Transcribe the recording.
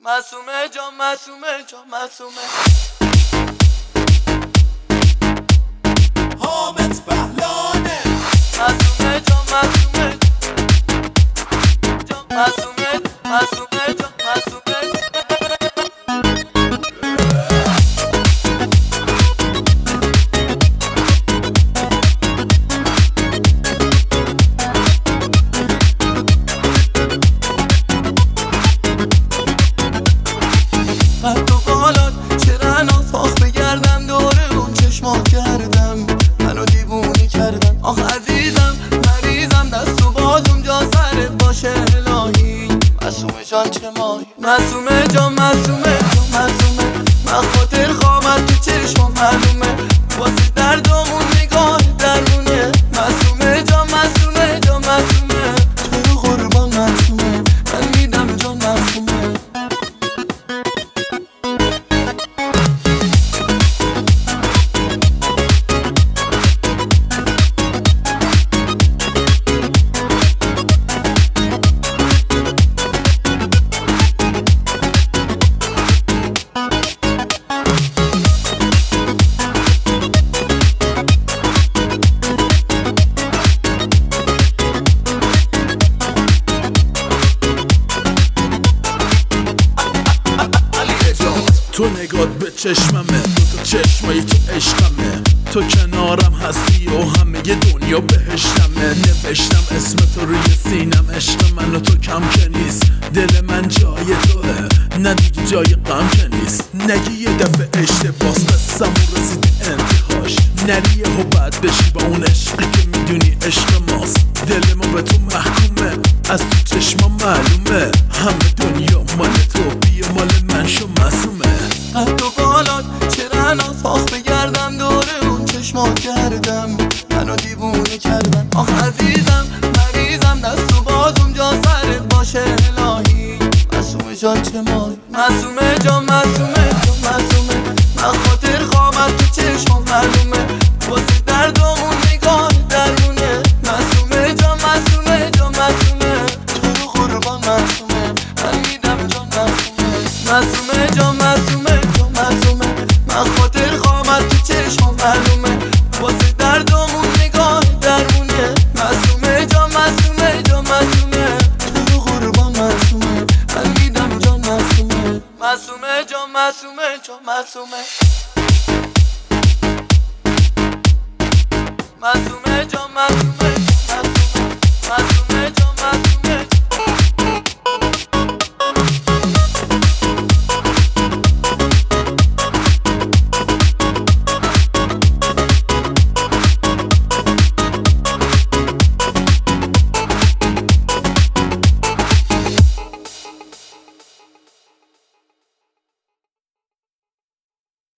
معصومه جان معصومه جان معصومه حامد بهلانه معصومه جان معصومه جان معصومه معصومه جان معصومه قد و بالات چرا ناساخ بگردم دوره اون چشما کردم منو دیوونه کردم آخ عزیزم مریضم دست و بازم جا سرت باشه الهی معصومه جان چه مایی معصومه جان معصومه جان معصومه من خاطر خامت تو چشما معلومه واسه دردمون نگاه درمونه معصومه جان معصومه جان معصومه تو قربان معصومه من میدم جان معصومه تو نگات به چشممه تو چشمایی تو عشقمه تو کنارم هستی و همه دنیا بهشتمه نوشتم اسم تو روی سینم عشق من و تو کم که نیست دل من جای توه نه دیگه جای غم که نیست نگی یه دفعه اشتباس قصم و رسید انتهاش نریه و بد بشی با اون عشقی که میدونی عشق ماست دل ما به تو محکومه از تو چشما معلومه همه دنیا مال تو بیا مال من شو معصومه قد و بالات چرا ناساخ بگردم دوره اون چشما کردم منو دیوونه کردم آخ عزیزم مریضم دست و بازم جا سرت باشه الهی معصومه جان چه مایی معصومه جان معصومه جان معصومه من خاطر خامت تو چشما معلومه واسه دردمون نگاه درمونه معصومه جان معصومه جان معصومه تو قربان معصومه من میدم جان معصومه معصومه جان معصومه جان معصومه من خاطر خامت تو چشما معلومه واسه دردمون نگاه درمونه معصومه جان معصومه جان معصومه تو قربان معصومه من میدم جان معصومه معصومه جان معصومه جان معصومه معصومه جان معصومه